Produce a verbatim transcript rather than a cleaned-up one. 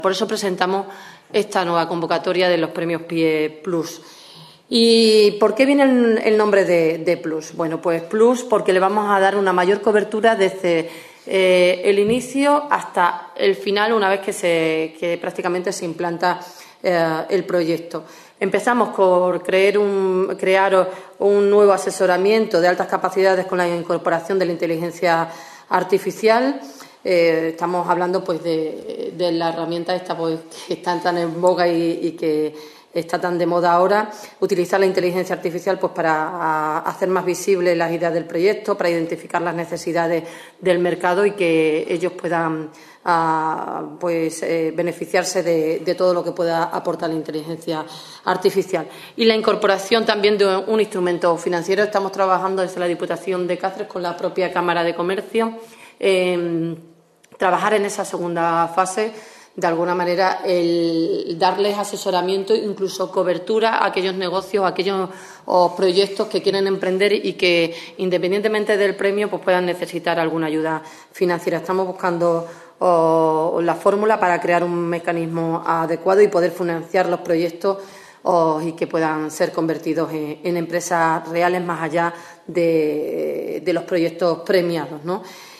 Por eso presentamos esta nueva convocatoria de los premios PIE Plus. ¿Y por qué viene el, el nombre de, de Plus? Bueno, pues Plus porque le vamos a dar una mayor cobertura desde eh, el inicio hasta el final, una vez que, se, que prácticamente se implanta eh, el proyecto. Empezamos por crear un, crear un nuevo asesoramiento de altas capacidades con la incorporación de la inteligencia artificial. Eh, estamos hablando pues de, de la herramienta esta pues, que está tan en boga y, y que está tan de moda ahora, utilizar la inteligencia artificial pues para a, hacer más visibles las ideas del proyecto, para identificar las necesidades del mercado y que ellos puedan a, pues eh, beneficiarse de, de todo lo que pueda aportar la inteligencia artificial. Y la incorporación también de un instrumento financiero. Estamos trabajando desde la Diputación de Cáceres con la propia Cámara de Comercio. Eh, trabajar en esa segunda fase, de alguna manera, el darles asesoramiento, incluso cobertura a aquellos negocios, a aquellos o proyectos que quieren emprender y que, independientemente del premio, pues puedan necesitar alguna ayuda financiera. Estamos buscando o, la fórmula para crear un mecanismo adecuado y poder financiar los proyectos o, y que puedan ser convertidos en, en empresas reales más allá de, de los proyectos premiados, ¿no?